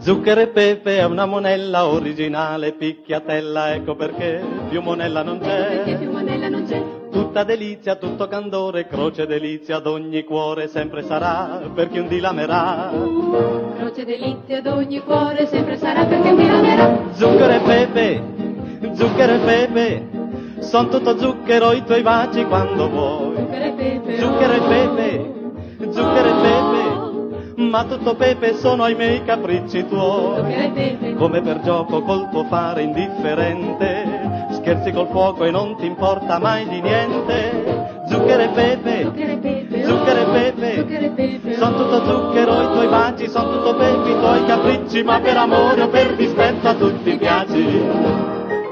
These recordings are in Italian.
Zucchero e pepe è una monella originale, picchiatella, ecco perché più monella non Perché c'è. più monella non c'è. Tutta delizia, tutto candore, croce delizia ad ogni cuore sempre sarà, per chi un dì l'amerà. Croce delizia ad ogni cuore sempre sarà perché mi amerà. Zucchero e pepe, son tutto zucchero i tuoi baci quando vuoi. Zucchero e pepe, Zucchero e pepe, ma tutto pepe sono ai miei capricci tuoi. zucchero e pepe, Come per gioco col tuo fare indifferente, scherzi col fuoco e non ti importa mai di niente. Zucchero e pepe, zucchero e pepe, zucchero e pepe, zucchero e pepe, son tutto zucchero i tuoi baci, son tutto pepe i tuoi capricci, ma per amore o per dispetto a tutti piaci.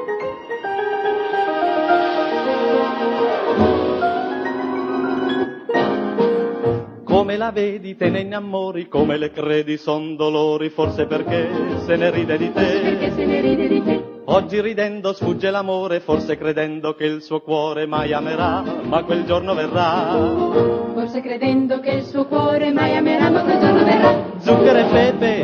Come la vedi te ne innamori, come le credi son dolori, forse perché se ne ride di perché te. se ne ride di te. Oggi ridendo sfugge l'amore, forse credendo che il suo cuore mai amerà, ma quel giorno verrà. Forse credendo che il suo cuore mai amerà, ma quel giorno verrà. Zucchero e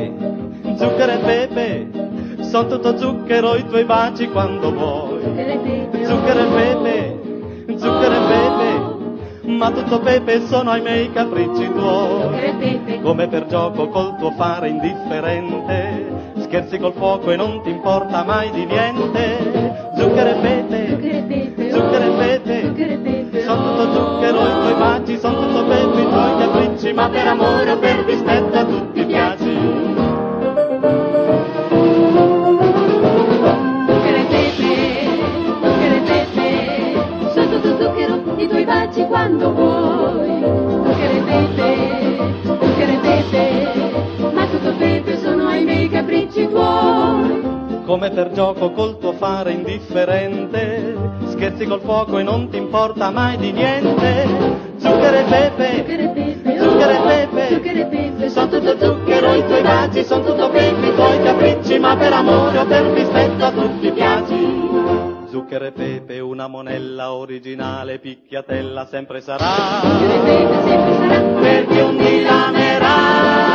pepe, son tutto zucchero i tuoi baci quando vuoi. Zucchero e pepe, Zucchero e pepe, ma tutto pepe sono ai miei capricci tuoi. zucchero e pepe, Come per gioco col tuo fare indifferente, scherzi col fuoco e non ti importa mai di niente. Zucchero e pepe, zucchero e pepe, zucchero e pepe, zucchero e pepe, son tutto zucchero i tuoi baci, son tutto pepe i tuoi capricci, ma per amore o per dispetto a tutti piaci. zucchero e pepe, sono tutto zucchero i tuoi baci quando vuoi. Zucchero e pepe, ma tutto pepe sono ai miei capricci tuoi. Come per gioco col tuo fare indifferente, scherzi col fuoco e non ti importa mai di niente. Zucchero e pepe, Zucchero e pepe, zucchero e pepe, zucchero e pepe, son tutto zucchero i tuoi baci, son tutto pepe i tuoi capricci, ma per amore o per dispetto a tutti piaci. Zucchero e pepe, una monella originale, picchiatella sempre sarà, zucchero e pepe sempre sarà. per chi un dì l'amerà.